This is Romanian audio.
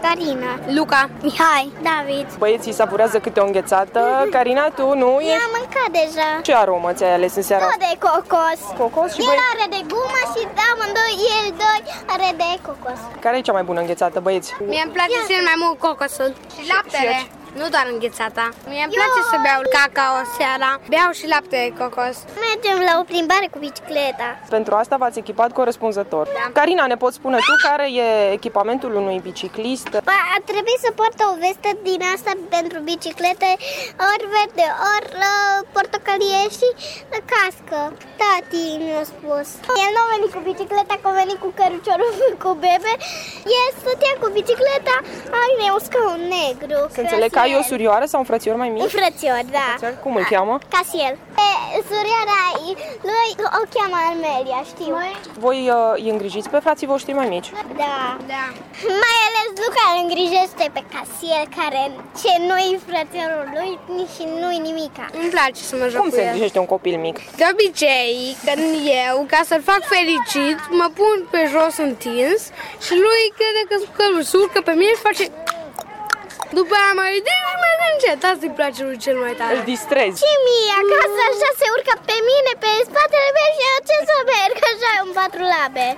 Carina. Luca. Mihai. David. Băieții savurează câte o înghețată. Carina, tu nu ești? I-am mâncat deja. Ce aromă ți-ai ales în seara Tot asta? de cocos. Cocos și El are de gumă și el doi are de cocos. Care e cea mai bună înghețată, băieți? Mie îmi place cel mai mult cocosul și laptele. Nu doar înghețata. Mie îmi place să beau cacao seara. Beau și lapte de cocos. Mergem la o plimbare cu bicicleta. Pentru asta v-ați echipat corespunzător. Da. Carina, ne poți spune tu care e echipamentul unui biciclist? Ar trebui să poartă o vestă din asta pentru biciclete, ori verde, ori portocalie și cască. Tati mi-a spus. El nu a venit cu bicicleta, că a venit cu căruciorul cu bebe. El stătea cu bicicleta, are un scaun negru. Să înțeleg că ai o surioară sau un frățior mai mic? Un frățior, da. Cum îl cheamă? Casiel. Surioara lui o cheamă Armelia, știu. Voi îi îngrijiți pe frații voștri mai mici? Da. Da. Mai ales Luca îl îngrijește pe Casiel, care ce nu-i frățiorul lui și nu-i nimica. Îmi place să mă joc Cum cu se el. îngrijește un copil mic? De obicei, când eu, ca să-l fac fericit, mă pun pe jos întins și lui crede că îl surcă pe mine și face... După aia mă ridic și merg încet. Asta îi place lui cel mai tare. Îl distrezi. Și mie, acasă așa se urcă pe mine, pe spatele meu și eu ce să merg, așa în patru labe.